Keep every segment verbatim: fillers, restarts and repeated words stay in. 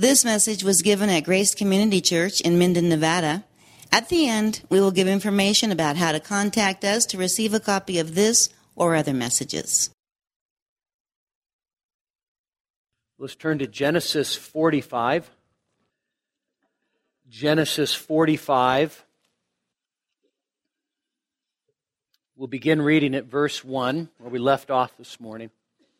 This message was given at Grace Community Church in Minden, Nevada. At the end, we will give information about how to contact us to receive a copy of this or other messages. Let's turn to Genesis forty-five. Genesis forty-five. We'll begin reading at verse one, where we left off this morning.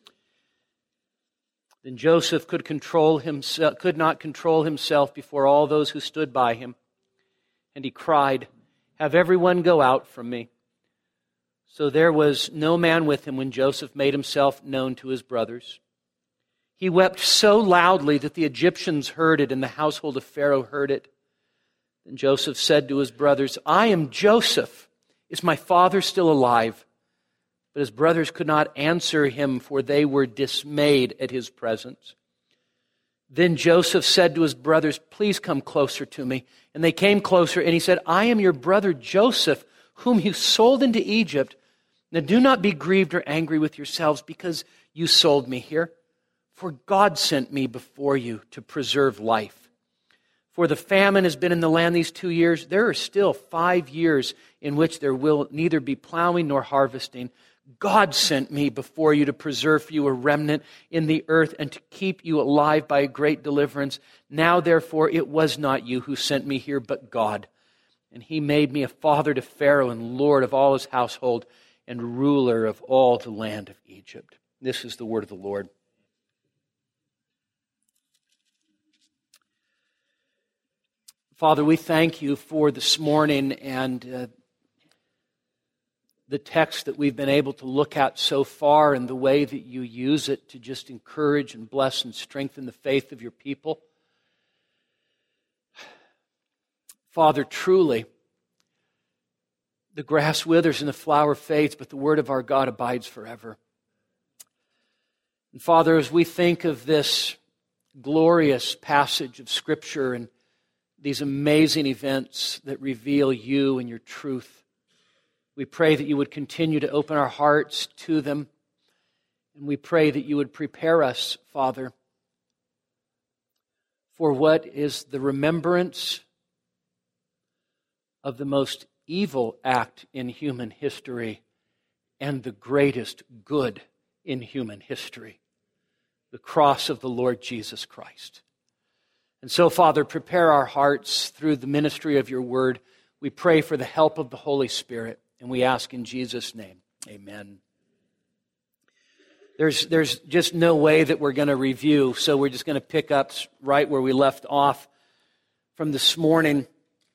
Then Joseph could control himself, could not control himself before all those who stood by him, and he cried, "Have everyone go out from me." So there was no man with him when Joseph made himself known to his brothers. He wept so loudly that the Egyptians heard it, and the household of Pharaoh heard it. Then Joseph said to his brothers, "I am Joseph. Is my father still alive?" But his brothers could not answer him, for they were dismayed at his presence. Then Joseph said to his brothers, "Please come closer to me." And they came closer, and he said, "I am your brother Joseph, whom you sold into Egypt. Now do not be grieved or angry with yourselves because you sold me here. For God sent me before you to preserve life. For the famine has been in the land these two years. There are still five years in which there will neither be plowing nor harvesting. God sent me before you to preserve for you a remnant in the earth and to keep you alive by a great deliverance. Now, therefore, it was not you who sent me here, but God. And he made me a father to Pharaoh and lord of all his household and ruler of all the land of Egypt." This is the word of the Lord. Father, we thank you for this morning and uh, the text that we've been able to look at so far and the way that you use it to just encourage and bless and strengthen the faith of your people. Father, truly, the grass withers and the flower fades, but the word of our God abides forever. And Father, as we think of this glorious passage of Scripture and these amazing events that reveal you and your truth, we pray that you would continue to open our hearts to them. And we pray that you would prepare us, Father, for what is the remembrance of the most evil act in human history and the greatest good in human history, the cross of the Lord Jesus Christ. And so, Father, prepare our hearts through the ministry of your word. We pray for the help of the Holy Spirit, and we ask in Jesus' name, amen. There's, there's just no way that we're going to review, so we're just going to pick up right where we left off from this morning.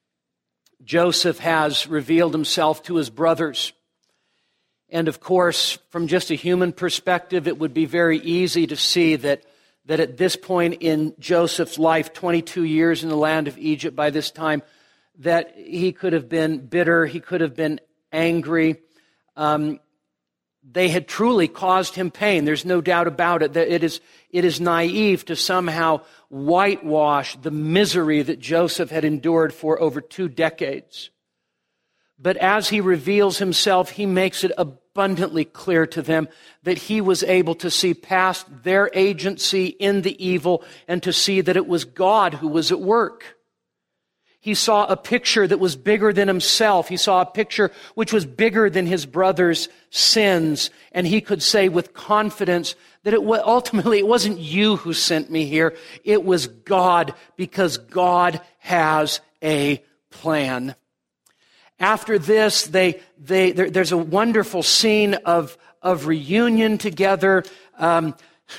Joseph has revealed himself to his brothers. And of course, from just a human perspective, it would be very easy to see that that at this point in Joseph's life, twenty-two years in the land of Egypt by this time, that he could have been bitter, he could have been angry. Um, they had truly caused him pain. There's no doubt about it. That it is, it is naive to somehow whitewash the misery that Joseph had endured for over two decades. But as he reveals himself, he makes it abundantly clear to them that he was able to see past their agency in the evil and to see that it was God who was at work. He saw a picture that was bigger than himself. He saw a picture which was bigger than his brother's sins. And he could say with confidence that it was, ultimately it wasn't you who sent me here. It was God, because God has a plan. After this, they, they, there, there's a wonderful scene of, of reunion together. Um,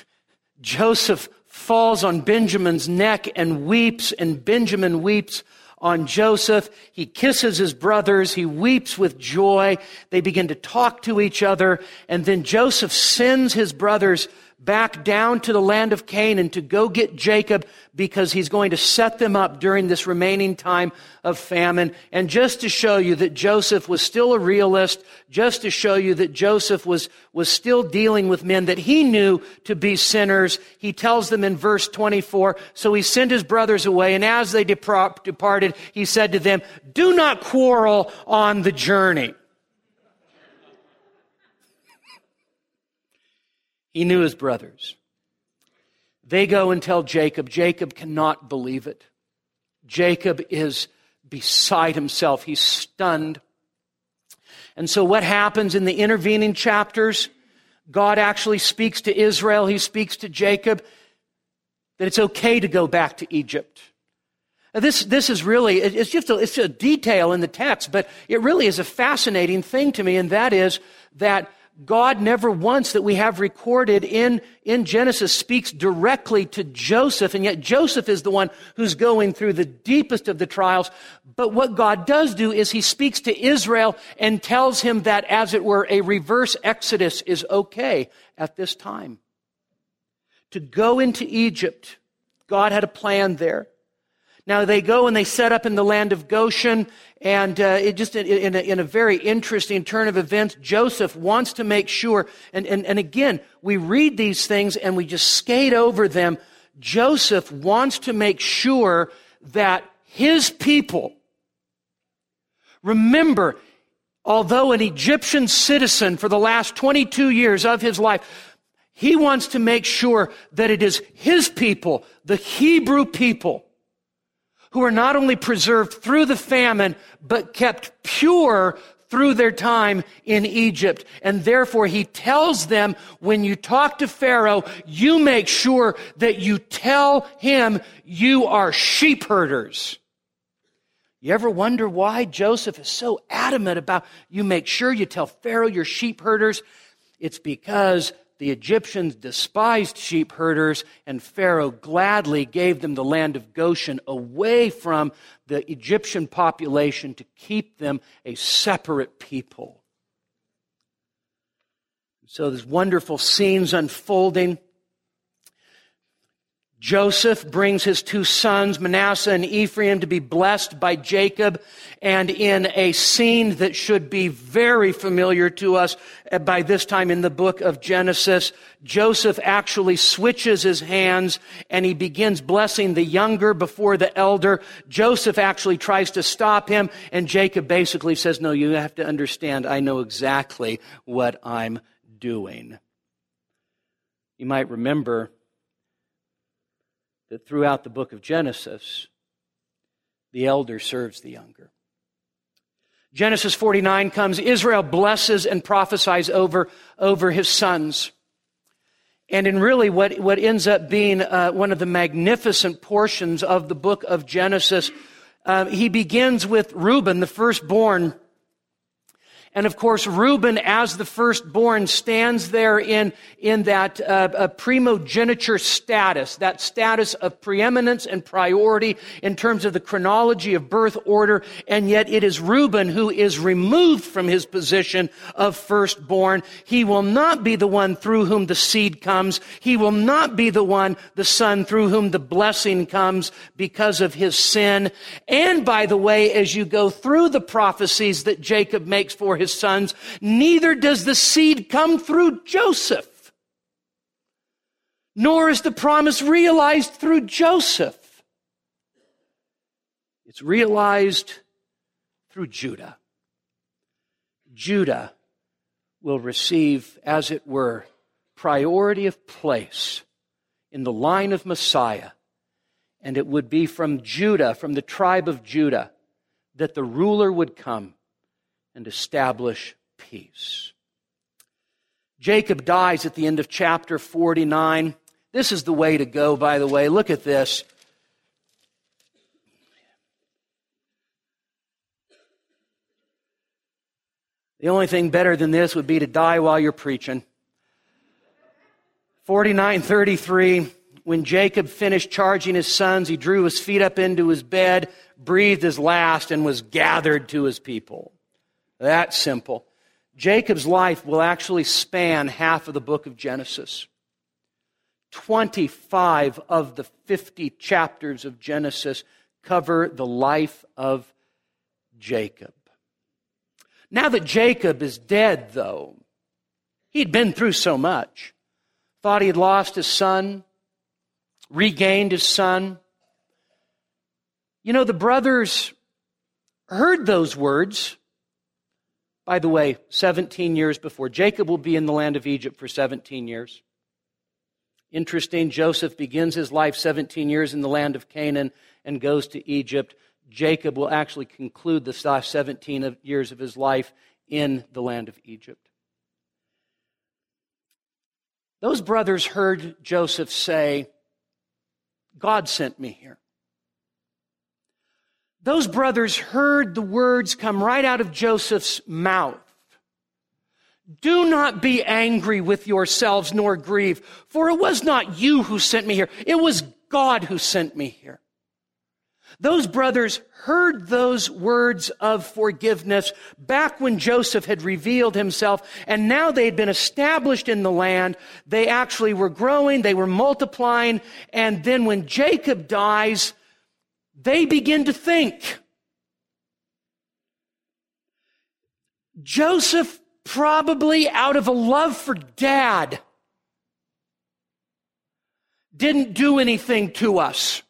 Joseph falls on Benjamin's neck and weeps, and Benjamin weeps on Joseph. He kisses his brothers. He weeps with joy. They begin to talk to each other. And then Joseph sends his brothers back down to the land of Canaan to go get Jacob, because he's going to set them up during this remaining time of famine. And just to show you that Joseph was still a realist, just to show you that Joseph was, was still dealing with men that he knew to be sinners, he tells them in verse twenty-four, so he sent his brothers away, and as they depart, departed, he said to them, "Do not quarrel on the journey." He knew his brothers. They go and tell Jacob. Jacob cannot believe it. Jacob is beside himself. He's stunned. And so what happens in the intervening chapters? God actually speaks to Israel. He speaks to Jacob that it's okay to go back to Egypt. Now this, this is really, it's just a, it's a detail in the text, but it really is a fascinating thing to me, and that is that God never once that we have recorded in, in Genesis speaks directly to Joseph, and yet Joseph is the one who's going through the deepest of the trials. But what God does do is he speaks to Israel and tells him that, as it were, a reverse exodus is okay at this time. To go into Egypt, God had a plan there. Now they go and they set up in the land of Goshen, and uh, it just in a, in a very interesting turn of events, Joseph wants to make sure, and, and, and again, we read these things and we just skate over them. Joseph wants to make sure that his people, remember, although an Egyptian citizen for the last twenty-two years of his life, he wants to make sure that it is his people, the Hebrew people, who are not only preserved through the famine, but kept pure through their time in Egypt. And therefore, he tells them, when you talk to Pharaoh, you make sure that you tell him you are sheep herders. You ever wonder why Joseph is so adamant about you make sure you tell Pharaoh you're sheep herders? It's because the Egyptians despised sheep herders, and Pharaoh gladly gave them the land of Goshen away from the Egyptian population to keep them a separate people. So there's wonderful scenes unfolding. Joseph brings his two sons, Manasseh and Ephraim, to be blessed by Jacob. And in a scene that should be very familiar to us by this time in the book of Genesis, Joseph actually switches his hands and he begins blessing the younger before the elder. Joseph actually tries to stop him, and Jacob basically says, no, you have to understand, I know exactly what I'm doing. You might remember that throughout the book of Genesis, the elder serves the younger. Genesis forty-nine comes, Israel blesses and prophesies over, over his sons. And in really what, what ends up being uh, one of the magnificent portions of the book of Genesis, uh, he begins with Reuben, the firstborn. And of course, Reuben, as the firstborn, stands there in, in that uh, a primogeniture status, that status of preeminence and priority in terms of the chronology of birth order. And yet it is Reuben who is removed from his position of firstborn. He will not be the one through whom the seed comes. He will not be the one, the son, through whom the blessing comes because of his sin. And by the way, as you go through the prophecies that Jacob makes for his sons, neither does the seed come through Joseph, nor is the promise realized through Joseph. It's realized through Judah. Judah will receive, as it were, priority of place in the line of Messiah, and it would be from Judah, from the tribe of Judah, that the ruler would come and establish peace. Jacob dies at the end of chapter forty-nine. This is the way to go, by the way. Look at this. The only thing better than this would be to die while you're preaching. forty-nine thirty-three, when Jacob finished charging his sons, he drew his feet up into his bed, breathed his last, and was gathered to his people. That simple. Jacob's life will actually span half of the book of Genesis. twenty-five of the fifty chapters of Genesis cover the life of Jacob. Now that Jacob is dead, though, he'd been through so much. Thought he had lost his son, regained his son. You know, the brothers heard those words. By the way, seventeen years before. Jacob will be in the land of Egypt for seventeen years. Interesting, Joseph begins his life seventeen years in the land of Canaan and goes to Egypt. Jacob will actually conclude the last seventeen years of his life in the land of Egypt. Those brothers heard Joseph say, God sent me here. Those brothers heard the words come right out of Joseph's mouth. Do not be angry with yourselves nor grieve, for it was not you who sent me here. It was God who sent me here. Those brothers heard those words of forgiveness back when Joseph had revealed himself, and now they had been established in the land. They actually were growing, they were multiplying, and then when Jacob dies, they begin to think. Joseph, probably out of a love for Dad, didn't do anything to us.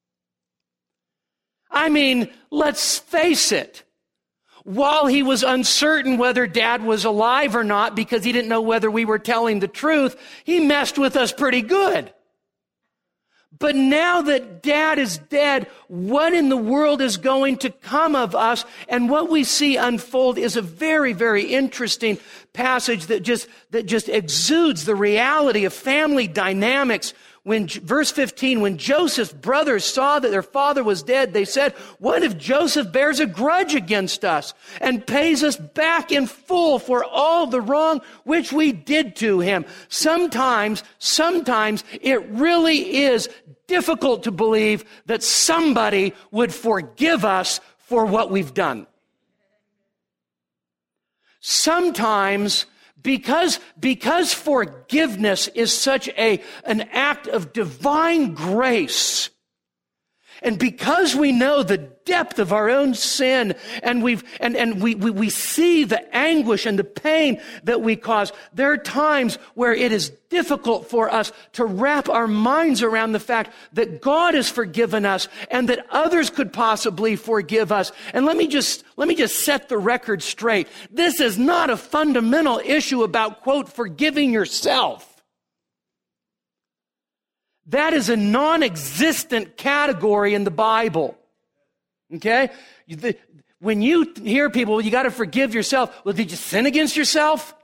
I mean, let's face it. While he was uncertain whether Dad was alive or not because he didn't know whether we were telling the truth, he messed with us pretty good. But now that Dad is dead, what in the world is going to come of us? And what we see unfold is a very, very interesting passage that just, that just exudes the reality of family dynamics. When, verse fifteen, when Joseph's brothers saw that their father was dead, they said, what if Joseph bears a grudge against us and pays us back in full for all the wrong which we did to him? Sometimes, sometimes it really is difficult to believe that somebody would forgive us for what we've done. Sometimes Because, because forgiveness is such a, an act of divine grace, and because we know the depth of our own sin, and we've and, and we, we, we see the anguish and the pain that we cause, there are times where it is difficult for us to wrap our minds around the fact that God has forgiven us and that others could possibly forgive us. And let me just let me just set the record straight. This is not a fundamental issue about, quote, forgiving yourself. That is a non-existent category in the Bible. Okay? When you hear people, well, you got to forgive yourself. Well, did you sin against yourself?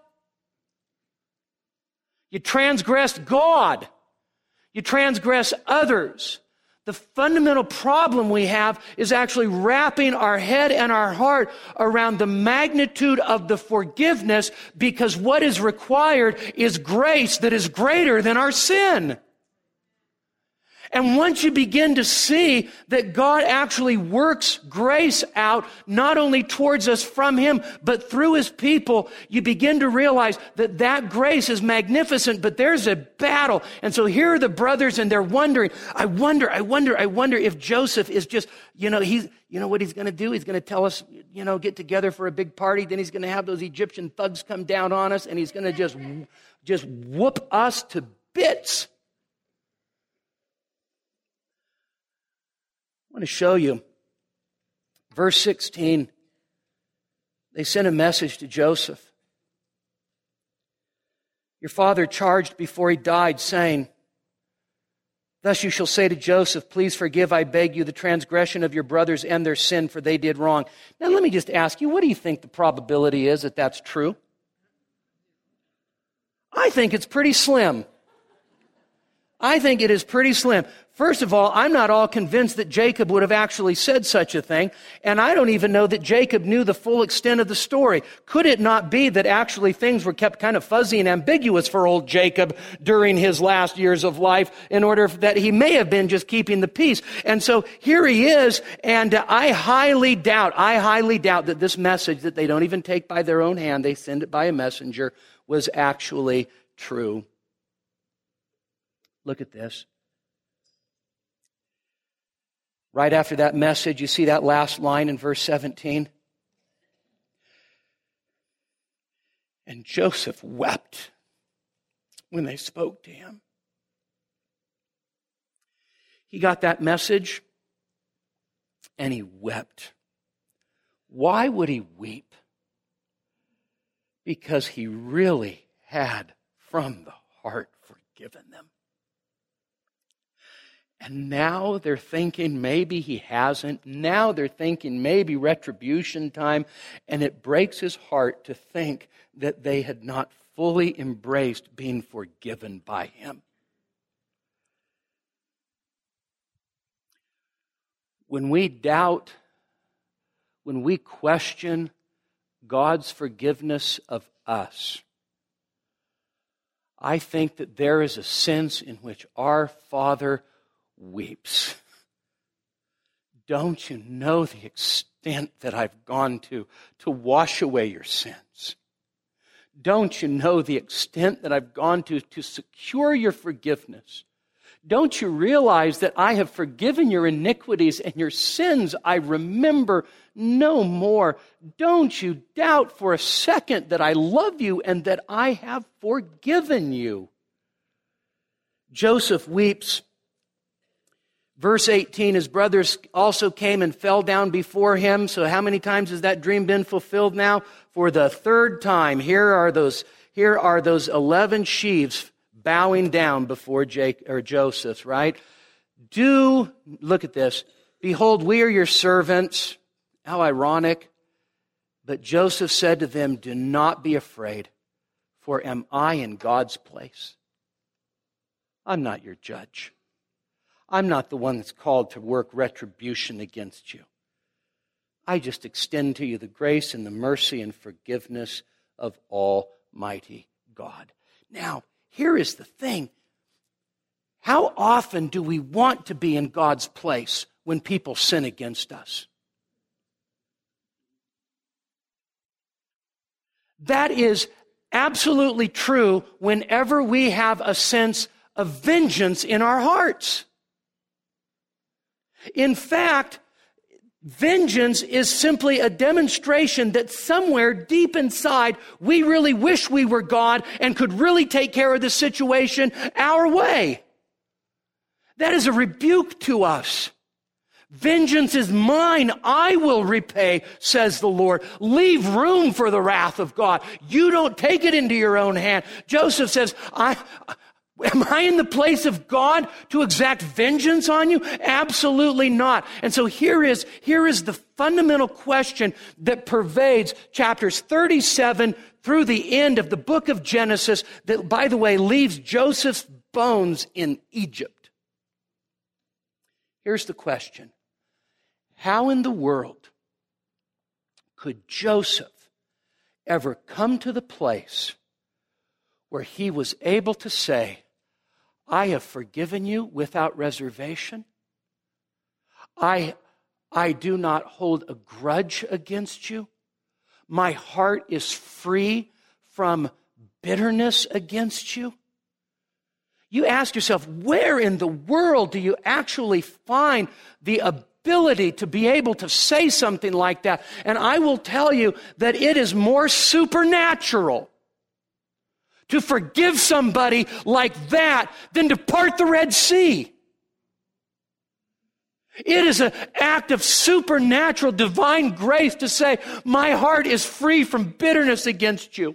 You transgressed God. You transgress others. The fundamental problem we have is actually wrapping our head and our heart around the magnitude of the forgiveness, because what is required is grace that is greater than our sin. And once you begin to see that God actually works grace out, not only towards us from Him, but through His people, you begin to realize that that grace is magnificent, but there's a battle. And so here are the brothers, and they're wondering, I wonder, I wonder, I wonder if Joseph is just, you know, he's, you know what he's going to do? He's going to tell us, you know, get together for a big party. Then he's going to have those Egyptian thugs come down on us, and he's going to just, just whoop us to bits. I want to show you. Verse sixteen, they sent a message to Joseph. Your father charged before he died, saying, thus you shall say to Joseph, please forgive, I beg you, the transgression of your brothers and their sin, for they did wrong. Now let me just ask you, what do you think the probability is that that's true? I think it's pretty slim. I think it is pretty slim. First of all, I'm not all convinced that Jacob would have actually said such a thing, and I don't even know that Jacob knew the full extent of the story. Could it not be that actually things were kept kind of fuzzy and ambiguous for old Jacob during his last years of life, in order that he may have been just keeping the peace? And so here he is, and I highly doubt, I highly doubt that this message that they don't even take by their own hand, they send it by a messenger, was actually true. Look at this. Right after that message, you see that last line in verse seventeen? And Joseph wept when they spoke to him. He got that message and he wept. Why would he weep? Because he really had from the heart forgiven them. And now they're thinking maybe he hasn't. Now they're thinking maybe retribution time. And it breaks his heart to think that they had not fully embraced being forgiven by him. When we doubt, when we question God's forgiveness of us, I think that there is a sense in which our Father weeps. Don't you know the extent that I've gone to to wash away your sins? Don't you know the extent that I've gone to to secure your forgiveness? Don't you realize that I have forgiven your iniquities and your sins I remember no more? Don't you doubt for a second that I love you and that I have forgiven you. Joseph weeps. Verse eighteen, his brothers also came and fell down before him. So how many times has that dream been fulfilled now? For the third time. Here are those, here are those eleven sheaves bowing down before Jake, or Joseph, right? Do, look at this. Behold, we are your servants. How ironic. But Joseph said to them, do not be afraid, for am I in God's place? I'm not your judge. I'm not the one that's called to work retribution against you. I just extend to you the grace and the mercy and forgiveness of Almighty God. Now, here is the thing. How often do we want to be in God's place when people sin against us? That is absolutely true whenever we have a sense of vengeance in our hearts. In fact, vengeance is simply a demonstration that somewhere deep inside we really wish we were God and could really take care of the situation our way. That is a rebuke to us. Vengeance is mine, I will repay, says the Lord. Leave room for the wrath of God. You don't take it into your own hand. Joseph says, I... Am I in the place of God to exact vengeance on you? Absolutely not. And so here is, here is the fundamental question that pervades chapters thirty-seven through the end of the book of Genesis that, by the way, leaves Joseph's bones in Egypt. Here's the question. How in the world could Joseph ever come to the place where he was able to say, I have forgiven you without reservation. I, I do not hold a grudge against you. My heart is free from bitterness against you. You ask yourself, where in the world do you actually find the ability to be able to say something like that? And I will tell you that it is more supernatural to forgive somebody like that than to part the Red Sea. It is an act of supernatural divine grace to say, my heart is free from bitterness against you.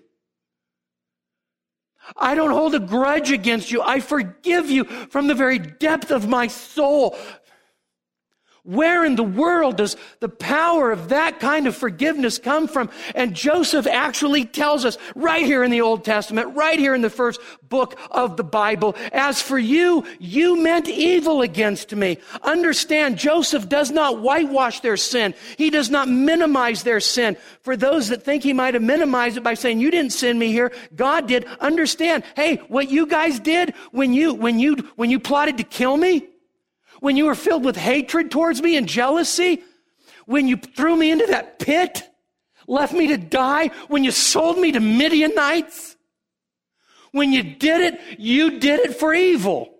I don't hold a grudge against you. I forgive you from the very depth of my soul. Where in the world does the power of that kind of forgiveness come from? And Joseph actually tells us right here in the Old Testament, right here in the first book of the Bible, as for you, you meant evil against me. Understand, Joseph does not whitewash their sin. He does not minimize their sin. For those that think he might have minimized it by saying, you didn't send me here, God did. Understand, hey, what you guys did when you, when you, when you plotted to kill me, when you were filled with hatred towards me and jealousy, when you threw me into that pit, left me to die, when you sold me to Midianites, when you did it, you did it for evil.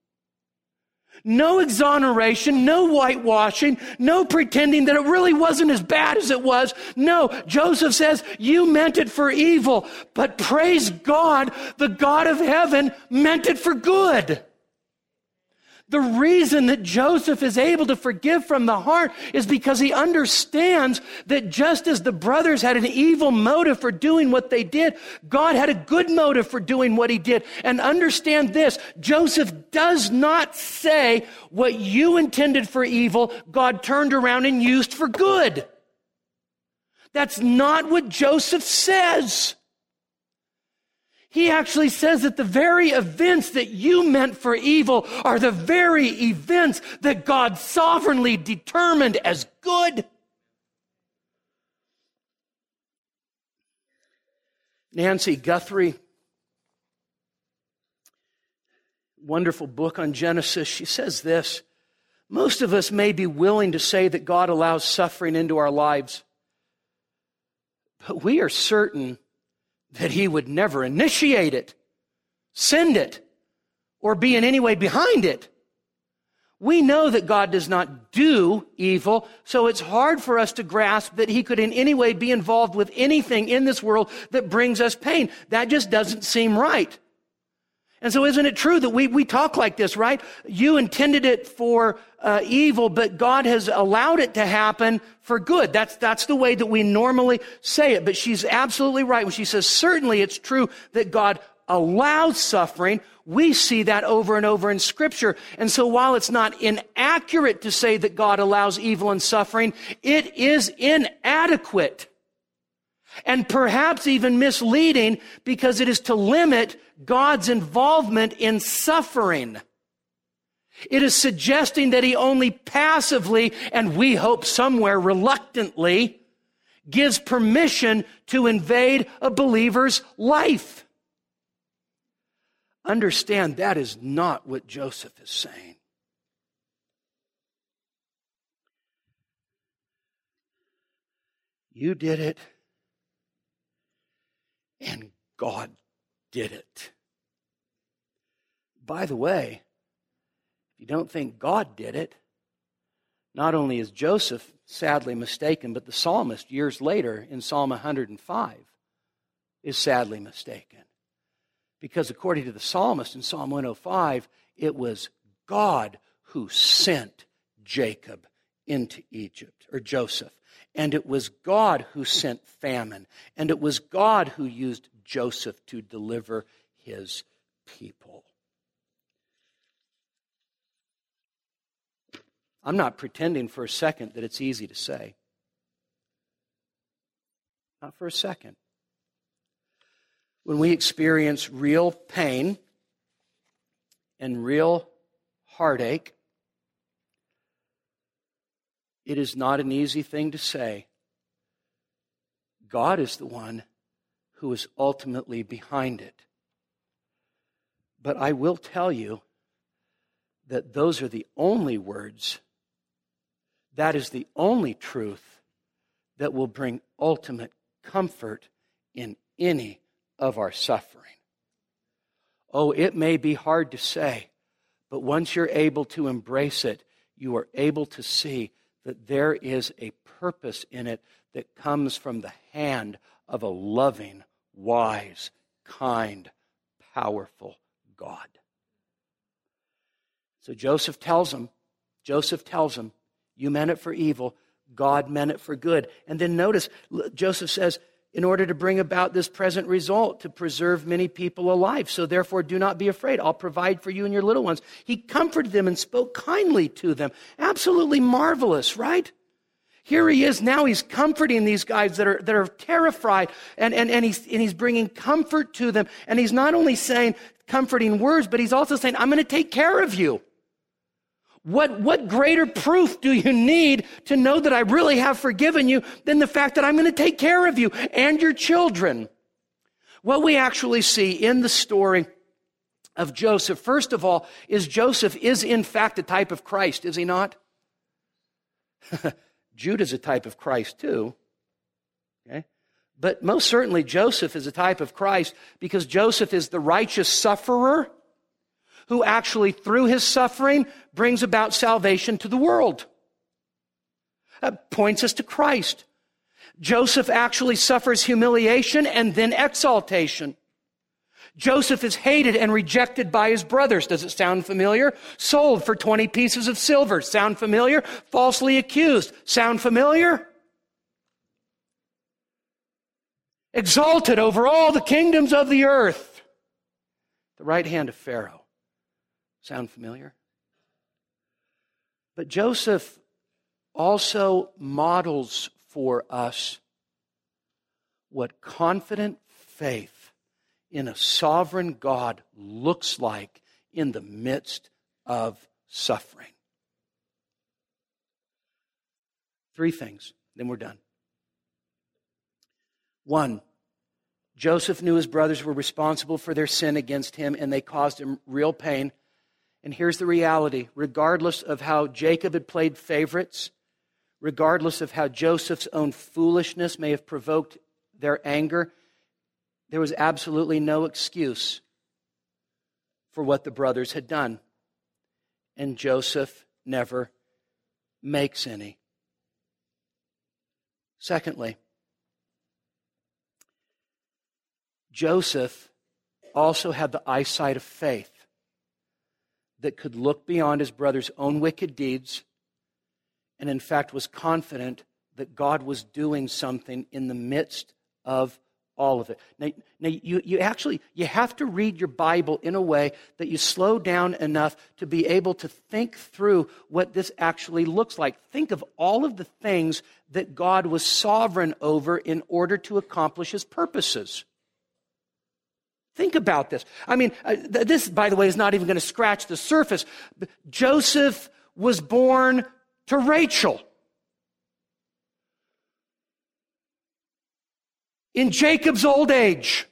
No exoneration, no whitewashing, no pretending that it really wasn't as bad as it was. No, Joseph says, you meant it for evil, but praise God, the God of heaven meant it for good. The reason that Joseph is able to forgive from the heart is because he understands that just as the brothers had an evil motive for doing what they did, God had a good motive for doing what he did. And understand this, Joseph does not say what you intended for evil, God turned around and used for good. That's not what Joseph says. He actually says that the very events that you meant for evil are the very events that God sovereignly determined as good. Nancy Guthrie, wonderful book on Genesis, she says this: most of us may be willing to say that God allows suffering into our lives, but we are certain that he would never initiate it, send it, or be in any way behind it. We know that God does not do evil, so it's hard for us to grasp that he could in any way be involved with anything in this world that brings us pain. That just doesn't seem right. And so isn't it true that we, we talk like this, right? You intended it for uh, evil, but God has allowed it to happen for good. That's, that's the way that we normally say it. But she's absolutely right when she says, certainly it's true that God allows suffering. We see that over and over in Scripture. And so while it's not inaccurate to say that God allows evil and suffering, it is inadequate. And perhaps even misleading, because it is to limit God's involvement in suffering. It is suggesting that he only passively, and we hope somewhere reluctantly, gives permission to invade a believer's life. Understand, that is not what Joseph is saying. You did it. And God did it. By the way, if you don't think God did it, not only is Joseph sadly mistaken, but the psalmist years later in Psalm one hundred five is sadly mistaken. Because according to the psalmist in Psalm one oh five, it was God who sent Jacob into Egypt, or Joseph. And it was God who sent famine. And it was God who used Joseph to deliver his people. I'm not pretending for a second that it's easy to say. Not for a second. When we experience real pain and real heartache, it is not an easy thing to say. God is the one who is ultimately behind it. But I will tell you that those are the only words, that is the only truth that will bring ultimate comfort in any of our suffering. Oh, it may be hard to say, but once you're able to embrace it, you are able to see that there is a purpose in it that comes from the hand of a loving, wise, kind, powerful God. So Joseph tells him, Joseph tells him, you meant it for evil, God meant it for good. And then notice, Joseph says, in order to bring about this present result, to preserve many people alive. So therefore, do not be afraid. I'll provide for you and your little ones. He comforted them and spoke kindly to them. Absolutely marvelous, right? Here he is now. He's comforting these guys that are that are terrified, and, and, and, he's, and he's bringing comfort to them. And he's not only saying comforting words, but he's also saying, I'm going to take care of you. What, what greater proof do you need to know that I really have forgiven you than the fact that I'm going to take care of you and your children? What we actually see in the story of Joseph, first of all, is Joseph is in fact a type of Christ, is he not? Judah's a type of Christ too. Okay? But most certainly Joseph is a type of Christ because Joseph is the righteous sufferer who actually, through his suffering, brings about salvation to the world. That points us to Christ. Joseph actually suffers humiliation and then exaltation. Joseph is hated and rejected by his brothers. Does it sound familiar? Sold for twenty pieces of silver. Sound familiar? Falsely accused. Sound familiar? Exalted over all the kingdoms of the earth. The right hand of Pharaoh. Sound familiar? But Joseph also models for us what confident faith in a sovereign God looks like in the midst of suffering. Three things, then we're done. One, Joseph knew his brothers were responsible for their sin against him, and they caused him real pain. And here's the reality. Regardless of how Jacob had played favorites, regardless of how Joseph's own foolishness may have provoked their anger, there was absolutely no excuse for what the brothers had done. And Joseph never makes any. Secondly, Joseph also had the eyesight of faith that could look beyond his brother's own wicked deeds and in fact was confident that God was doing something in the midst of all of it. Now, now you, you actually, you have to read your Bible in a way that you slow down enough to be able to think through what this actually looks like. Think of all of the things that God was sovereign over in order to accomplish his purposes. Think about this. I mean, uh, th- this, by the way, is not even going to scratch the surface. Joseph was born to Rachel. In Jacob's old age.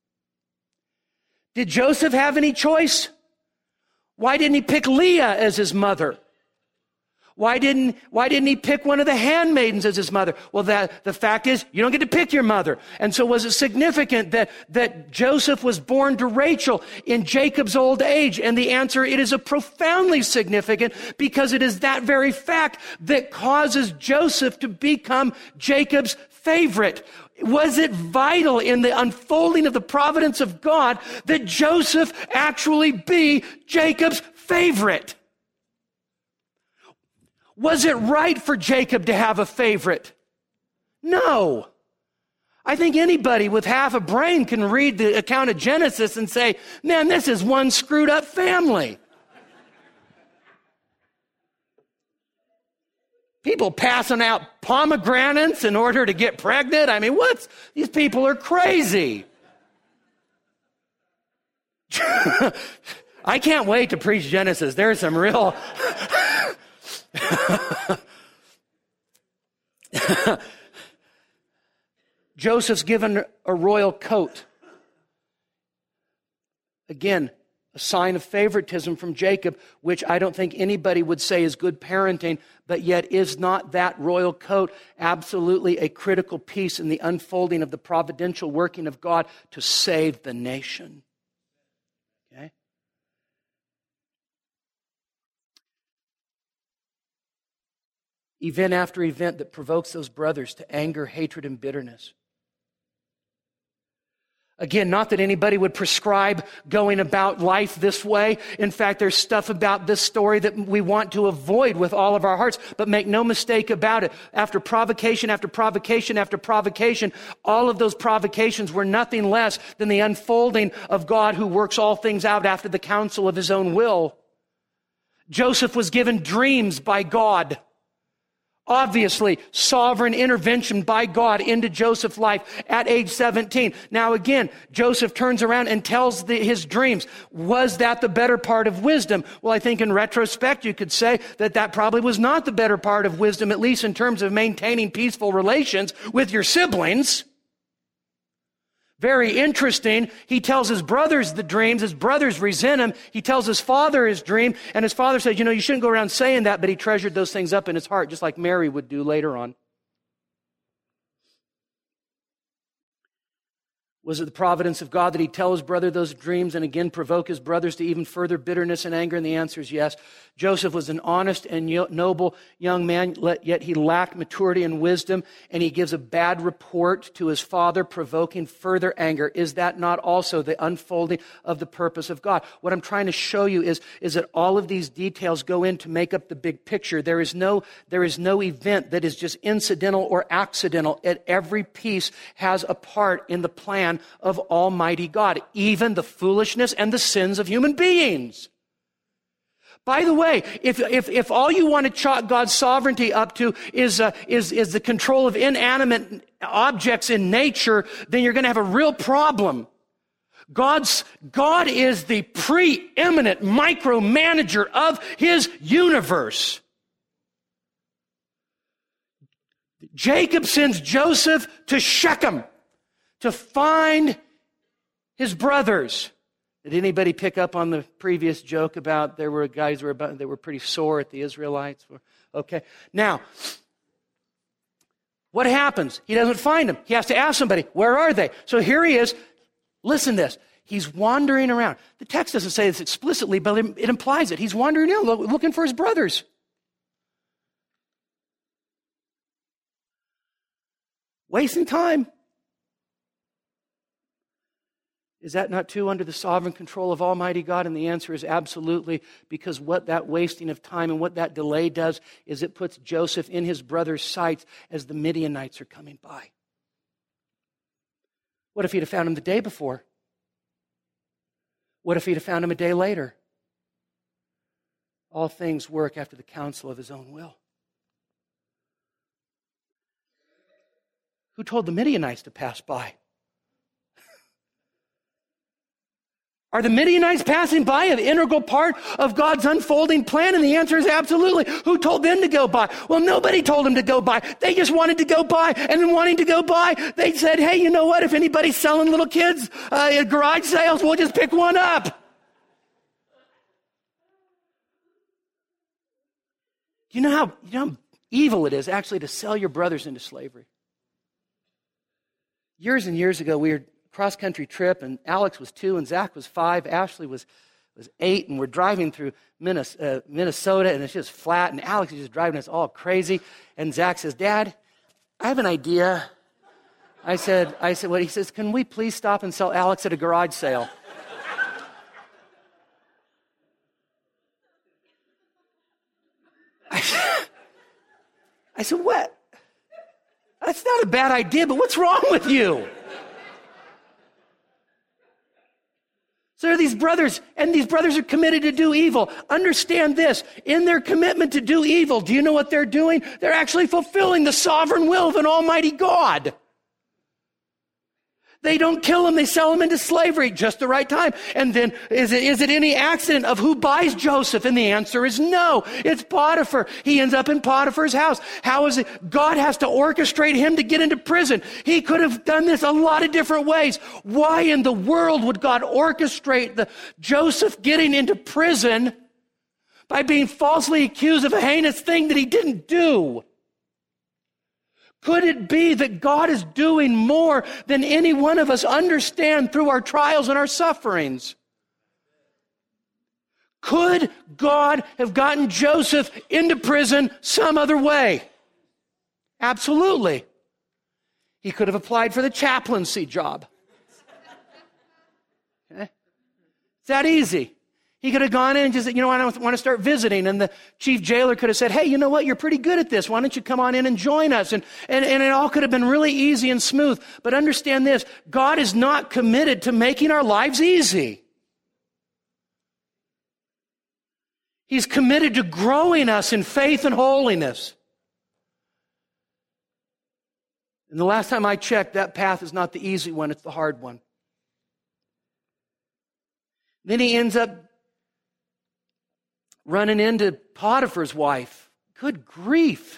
Did Joseph have any choice? Why didn't he pick Leah as his mother? Why didn't, why didn't he pick one of the handmaidens as his mother? Well, that, the fact is, you don't get to pick your mother. And so was it significant that, that Joseph was born to Rachel in Jacob's old age? And the answer, it is a profoundly significant, because it is that very fact that causes Joseph to become Jacob's favorite. Was it vital in the unfolding of the providence of God that Joseph actually be Jacob's favorite? Was it right for Jacob to have a favorite? No. I think anybody with half a brain can read the account of Genesis and say, man, this is one screwed up family. People passing out pomegranates in order to get pregnant. I mean, what's, these people are crazy. I can't wait to preach Genesis. There's some real... Joseph's given a royal coat. Again, a sign of favoritism from Jacob, which I don't think anybody would say is good parenting, but yet is not that royal coat absolutely a critical piece in the unfolding of the providential working of God to save the nation? Okay? Event after event that provokes those brothers to anger, hatred, and bitterness. Again, not that anybody would prescribe going about life this way. In fact, there's stuff about this story that we want to avoid with all of our hearts. But make no mistake about it. After provocation, after provocation, after provocation, all of those provocations were nothing less than the unfolding of God who works all things out after the counsel of his own will. Joseph was given dreams by God. Obviously, sovereign intervention by God into Joseph's life at age seventeen. Now again, Joseph turns around and tells the, his dreams. Was that the better part of wisdom? Well, I think in retrospect, you could say that that probably was not the better part of wisdom, at least in terms of maintaining peaceful relations with your siblings. Very interesting. He tells his brothers the dreams. His brothers resent him. He tells his father his dream. And his father says, you know, you shouldn't go around saying that, but he treasured those things up in his heart, just like Mary would do later on. Was it the providence of God that he'd tell his brother those dreams and again provoke his brothers to even further bitterness and anger? And the answer is yes. Joseph was an honest and noble young man, yet he lacked maturity and wisdom, and he gives a bad report to his father, provoking further anger. Is that not also the unfolding of the purpose of God? What I'm trying to show you is, is that all of these details go in to make up the big picture. There is no, there is no event that is just incidental or accidental. At every piece has a part in the plan of Almighty God, even the foolishness and the sins of human beings. By the way, if if if all you want to chalk God's sovereignty up to is uh, is is the control of inanimate objects in nature, then you're going to have a real problem. God's God is the preeminent micromanager of his universe. Jacob sends Joseph to Shechem to find his brothers. Did anybody pick up on the previous joke about there were guys who were about, they were pretty sore at the Israelites? Okay. Now, what happens? He doesn't find them. He has to ask somebody, where are they? So here he is. Listen to this. He's wandering around. The text doesn't say this explicitly, but it implies it. He's wandering around looking for his brothers. Wasting time. Is that not too under the sovereign control of Almighty God? And the answer is absolutely, because what that wasting of time and what that delay does is it puts Joseph in his brother's sights as the Midianites are coming by. What if he'd have found him the day before? What if he'd have found him a day later? All things work after the counsel of his own will. Who told the Midianites to pass by? Are the Midianites passing by an integral part of God's unfolding plan? And the answer is absolutely. Who told them to go by? Well, nobody told them to go by. They just wanted to go by. And in wanting to go by, they said, hey, you know what? If anybody's selling little kids uh, at garage sales, we'll just pick one up. You know how, you know how evil it is actually to sell your brothers into slavery? Years and years ago, we were cross-country trip, and Alex was two, and Zach was five, Ashley was was eight, and we're driving through Minnesota, uh, Minnesota, and it's just flat, and Alex is just driving us all crazy, and Zach says, Dad, I have an idea. I said, I said, what? He says, can we please stop and sell Alex at a garage sale? I said, I said, what? That's not a bad idea, but what's wrong with you? So there are these brothers, and these brothers are committed to do evil. Understand this. In their commitment to do evil, do you know what they're doing? They're actually fulfilling the sovereign will of an almighty God. They don't kill him. They sell him into slavery just the right time. And then is it, is it any accident of who buys Joseph? And the answer is no. It's Potiphar. He ends up in Potiphar's house. How is it? God has to orchestrate him to get into prison. He could have done this a lot of different ways. Why in the world would God orchestrate the Joseph getting into prison by being falsely accused of a heinous thing that he didn't do? Could it be that God is doing more than any one of us understand through our trials and our sufferings? Could God have gotten Joseph into prison some other way? Absolutely. He could have applied for the chaplaincy job. Okay? It's that easy. He could have gone in and just said, you know, I don't want to start visiting. And the chief jailer could have said, hey, you know what? You're pretty good at this. Why don't you come on in and join us? And, and, and it all could have been really easy and smooth. But understand this, God is not committed to making our lives easy. He's committed to growing us in faith and holiness. And the last time I checked, that path is not the easy one, it's the hard one. Then he ends up running into Potiphar's wife. Good grief.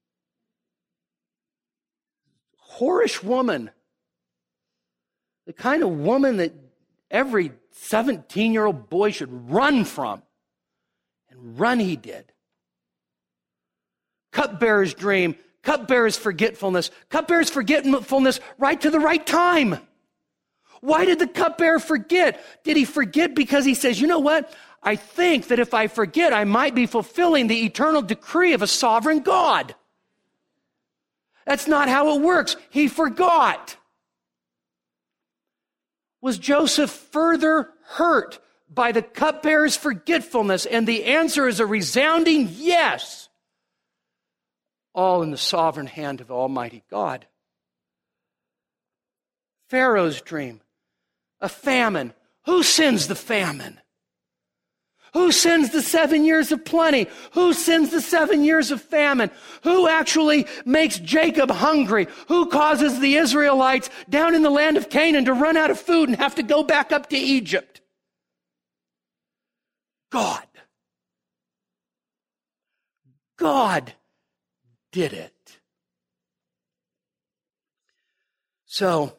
Whorish woman. The kind of woman that every seventeen-year-old boy should run from. And run he did. Cupbearer's dream. Cupbearer's forgetfulness. Cupbearer's forgetfulness right to the right time. Why did the cupbearer forget? Did he forget because he says, you know what? I think that if I forget, I might be fulfilling the eternal decree of a sovereign God. That's not how it works. He forgot. Was Joseph further hurt by the cupbearer's forgetfulness? And the answer is a resounding yes. All in the sovereign hand of Almighty God. Pharaoh's dream, a famine. Who sends the famine? Who sends the seven years of plenty? Who sends the seven years of famine? Who actually makes Jacob hungry? Who causes the Israelites down in the land of Canaan to run out of food and have to go back up to Egypt? God. God did it. So,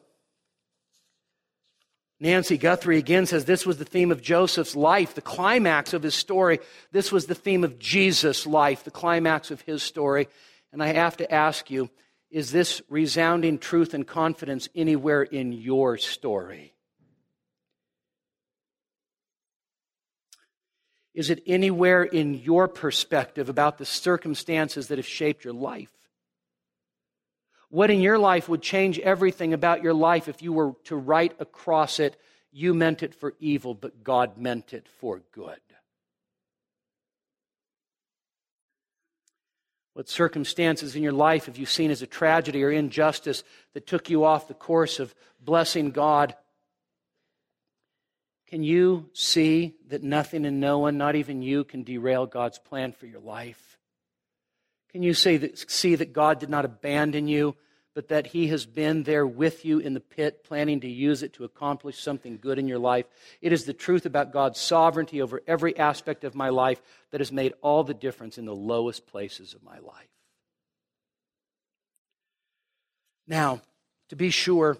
Nancy Guthrie again says this was the theme of Joseph's life, the climax of his story. This was the theme of Jesus' life, the climax of his story. And I have to ask you, is this resounding truth and confidence anywhere in your story? Is it anywhere in your perspective about the circumstances that have shaped your life? What in your life would change everything about your life if you were to write across it, you meant it for evil, but God meant it for good? What circumstances in your life have you seen as a tragedy or injustice that took you off the course of blessing God? Can you see that nothing and no one, not even you, can derail God's plan for your life? Can you say that, see that God did not abandon you, but that He has been there with you in the pit, planning to use it to accomplish something good in your life? It is the truth about God's sovereignty over every aspect of my life that has made all the difference in the lowest places of my life. Now, to be sure,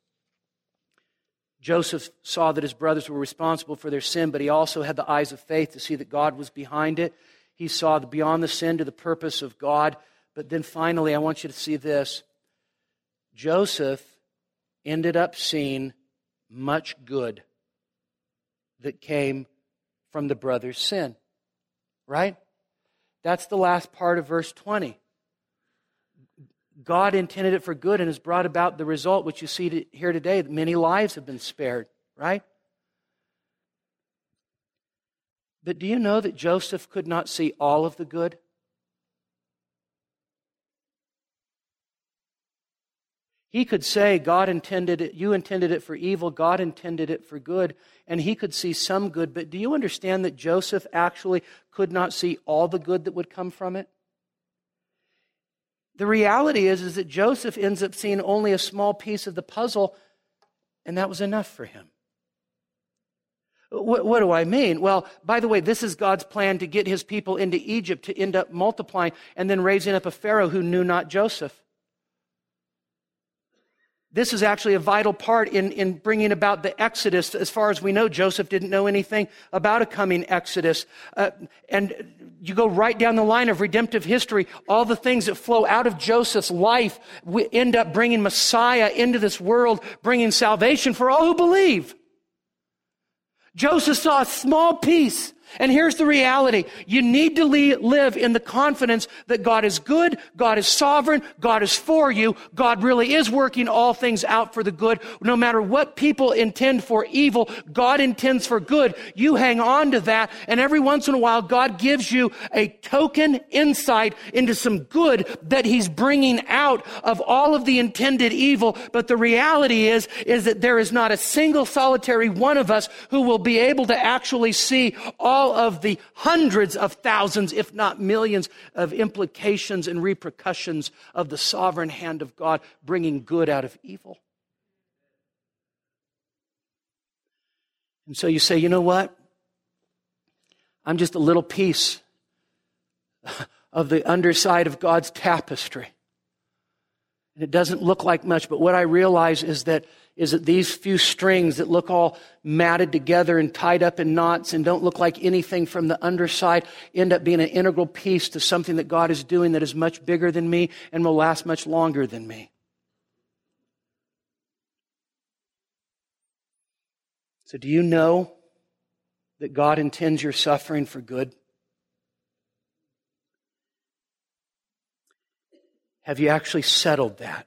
Joseph saw that his brothers were responsible for their sin, but he also had the eyes of faith to see that God was behind it. He saw the beyond the sin to the purpose of God. But then finally, I want you to see this. Joseph ended up seeing much good that came from the brothers' sin. Right? That's the last part of verse twenty. God intended it for good and has brought about the result, which you see here today, that many lives have been spared. Right? But do you know that Joseph could not see all of the good? He could say, God intended it, you intended it for evil, God intended it for good, and he could see some good. But do you understand that Joseph actually could not see all the good that would come from it? The reality is, is that Joseph ends up seeing only a small piece of the puzzle, and that was enough for him. What, what do I mean? Well, by the way, this is God's plan to get His people into Egypt to end up multiplying and then raising up a Pharaoh who knew not Joseph. This is actually a vital part in, in bringing about the Exodus. As far as we know, Joseph didn't know anything about a coming Exodus. Uh, and you go right down the line of redemptive history, all the things that flow out of Joseph's life we end up bringing Messiah into this world, bringing salvation for all who believe. Joseph saw a small piece. And here's the reality. You need to live in the confidence that God is good, God is sovereign, God is for you, God really is working all things out for the good. No matter what people intend for evil, God intends for good. You hang on to that, and every once in a while, God gives you a token insight into some good that He's bringing out of all of the intended evil. But the reality is, is that there is not a single solitary one of us who will be able to actually see all All of the hundreds of thousands, if not millions, of implications and repercussions of the sovereign hand of God bringing good out of evil. And so you say, you know what? I'm just a little piece of the underside of God's tapestry. And it doesn't look like much, but what I realize is that is that these few strings that look all matted together and tied up in knots and don't look like anything from the underside end up being an integral piece to something that God is doing that is much bigger than me and will last much longer than me. So do you know that God intends your suffering for good? Have you actually settled that?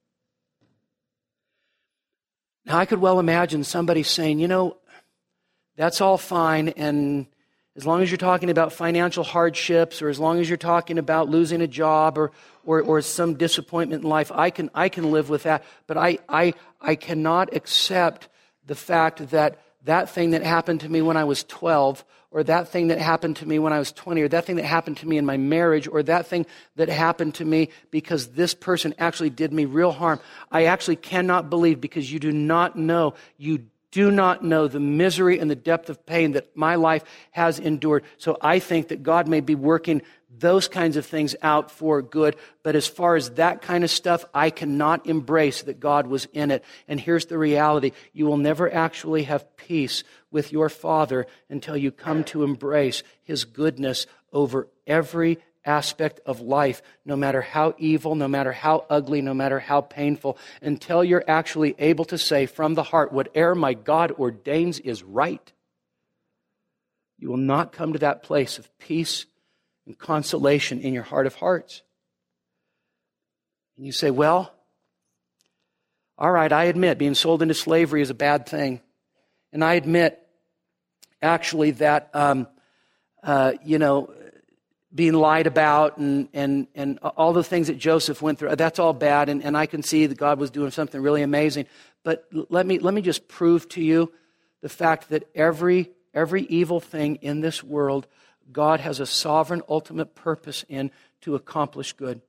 Now, I could well imagine somebody saying, you know, that's all fine, and as long as you're talking about financial hardships, or as long as you're talking about losing a job, or or, or some disappointment in life, I can I can live with that. But I I I cannot accept the fact that that thing that happened to me when I was twelve, or that thing that happened to me when I was twenty, or that thing that happened to me in my marriage, or that thing that happened to me because this person actually did me real harm. I actually cannot believe, because you do not know, you do not know the misery and the depth of pain that my life has endured. So I think that God may be working those kinds of things out for good. But as far as that kind of stuff, I cannot embrace that God was in it. And here's the reality. You will never actually have peace with your Father until you come to embrace His goodness over every aspect of life, no matter how evil, no matter how ugly, no matter how painful, until you're actually able to say from the heart, whatever my God ordains is right. You will not come to that place of peace and consolation in your heart of hearts. And you say, well, all right, I admit being sold into slavery is a bad thing. And I admit, actually, that, um, uh, you know, being lied about and, and, and all the things that Joseph went through, that's all bad. And, and I can see that God was doing something really amazing. But let me, let me just prove to you the fact that every, every evil thing in this world, God has a sovereign ultimate purpose in to accomplish good.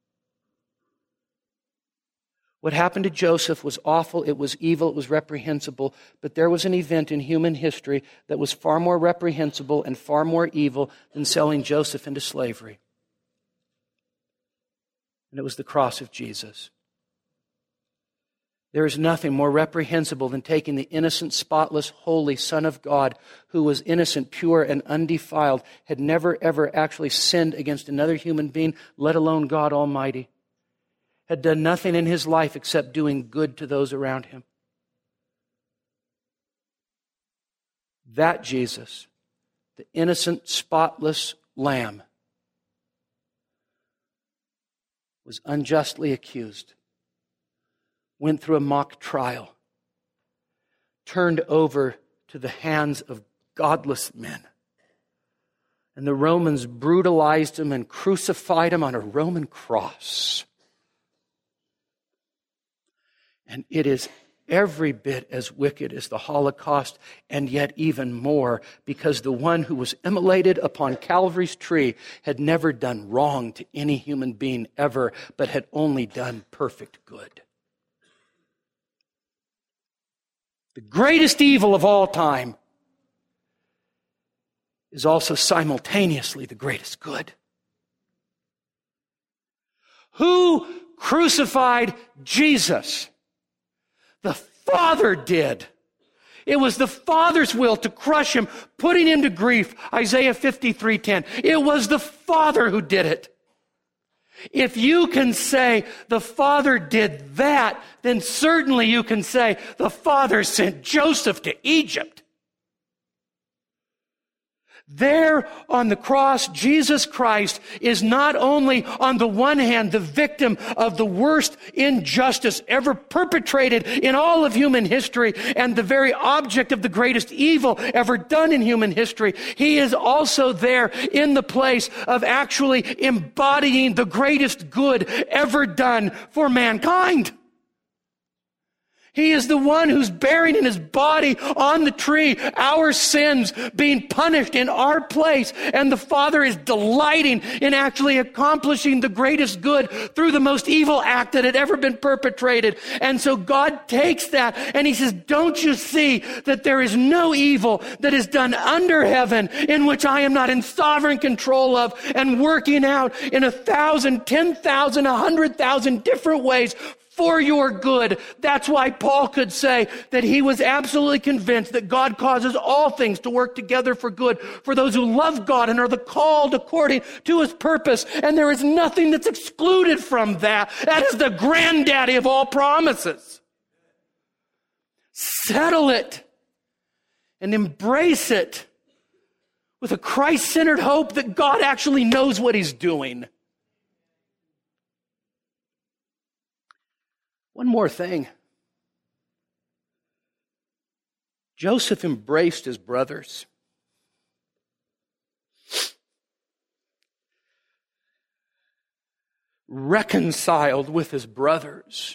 What happened to Joseph was awful, it was evil, it was reprehensible, but there was an event in human history that was far more reprehensible and far more evil than selling Joseph into slavery. And it was the cross of Jesus. There is nothing more reprehensible than taking the innocent, spotless, holy Son of God, who was innocent, pure, and undefiled, had never, ever actually sinned against another human being, let alone God Almighty, had done nothing in his life except doing good to those around him. That Jesus, the innocent, spotless Lamb, was unjustly accused, went through a mock trial, turned over to the hands of godless men. And the Romans brutalized him and crucified him on a Roman cross. And it is every bit as wicked as the Holocaust, and yet even more, because the one who was immolated upon Calvary's tree had never done wrong to any human being ever, but had only done perfect good. The greatest evil of all time is also simultaneously the greatest good. Who crucified Jesus? The Father did. It was the Father's will to crush him, putting him to grief. Isaiah fifty-three ten. It was the Father who did it. If you can say the Father did that, then certainly you can say the Father sent Joseph to Egypt. There on the cross, Jesus Christ is not only on the one hand the victim of the worst injustice ever perpetrated in all of human history and the very object of the greatest evil ever done in human history. He is also there in the place of actually embodying the greatest good ever done for mankind. He is the one who's bearing in his body on the tree our sins, being punished in our place. And the Father is delighting in actually accomplishing the greatest good through the most evil act that had ever been perpetrated. And so God takes that and he says, don't you see that there is no evil that is done under heaven in which I am not in sovereign control of and working out in a thousand, ten thousand, a hundred thousand different ways for your good. That's why Paul could say that he was absolutely convinced that God causes all things to work together for good for those who love God and are the called according to his purpose. And there is nothing that's excluded from that. That is the granddaddy of all promises. Settle it. and embrace it with a Christ-centered hope that God actually knows what he's doing. One more thing. Joseph embraced his brothers. Reconciled with his brothers.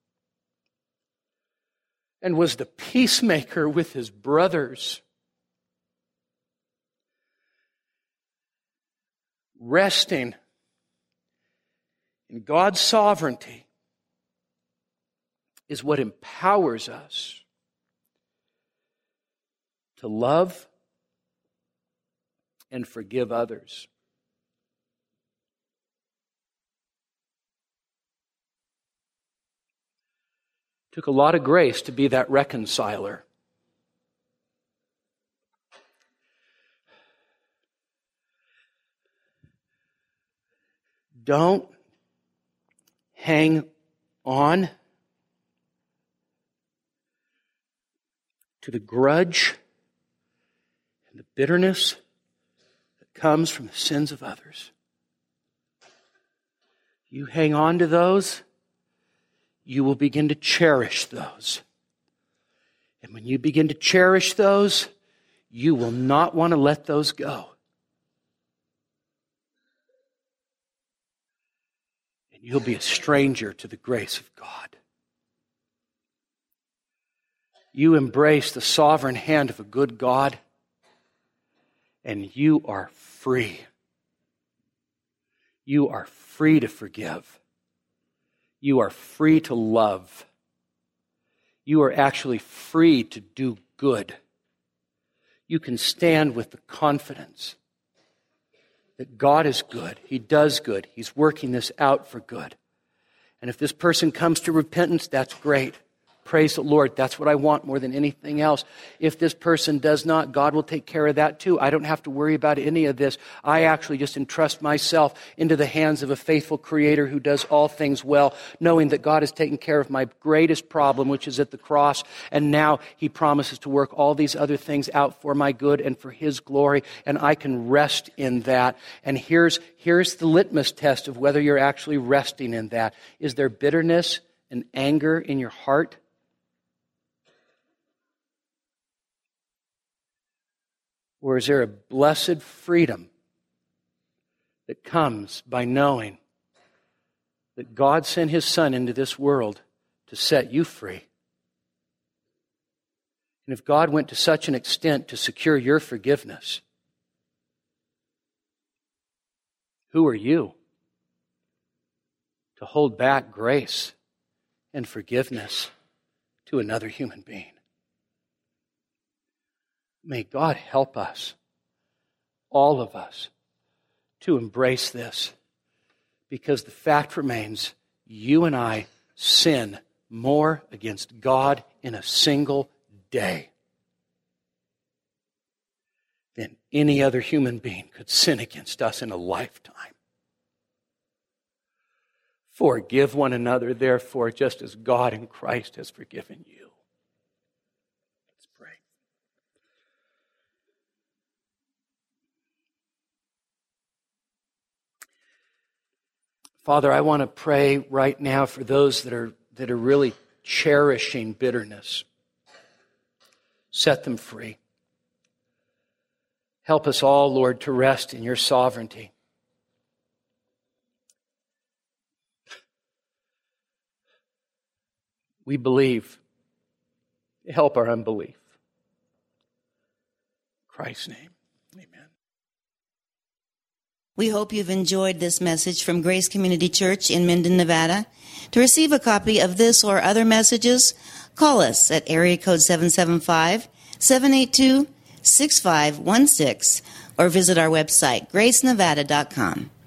And was the peacemaker with his brothers. Resting in God's sovereignty is what empowers us to love and forgive others. It took a lot of grace to be that reconciler. Don't hang on to the grudge and the bitterness that comes from the sins of others. You hang on to those, you will begin to cherish those. And when you begin to cherish those, you will not want to let those go. And you'll be a stranger to the grace of God. You embrace the sovereign hand of a good God, and you are free. You are free to forgive. You are free to love. You are actually free to do good. You can stand with the confidence that God is good. He does good. He's working this out for good. And if this person comes to repentance, that's great. Praise the Lord. That's what I want more than anything else. If this person does not, God will take care of that too. I don't have to worry about any of this. I actually just entrust myself into the hands of a faithful Creator who does all things well, knowing that God has taken care of my greatest problem, which is at the cross. And now He promises to work all these other things out for my good and for His glory. And I can rest in that. And here's, here's the litmus test of whether you're actually resting in that. Is there bitterness and anger in your heart? Or is there a blessed freedom that comes by knowing that God sent His Son into this world to set you free? And if God went to such an extent to secure your forgiveness, who are you to hold back grace and forgiveness to another human being? May God help us, all of us, to embrace this. Because the fact remains, you and I sin more against God in a single day than any other human being could sin against us in a lifetime. Forgive one another, therefore, just as God in Christ has forgiven you. Father, I want to pray right now for those that are that are really cherishing bitterness. Set them free. Help us all, Lord, to rest in your sovereignty. We believe. Help our unbelief. In Christ's name, amen. We hope you've enjoyed this message from Grace Community Church in Minden, Nevada. To receive a copy of this or other messages, call us at area code seven seven five, seven eight two, six five one six or visit our website, grace nevada dot com.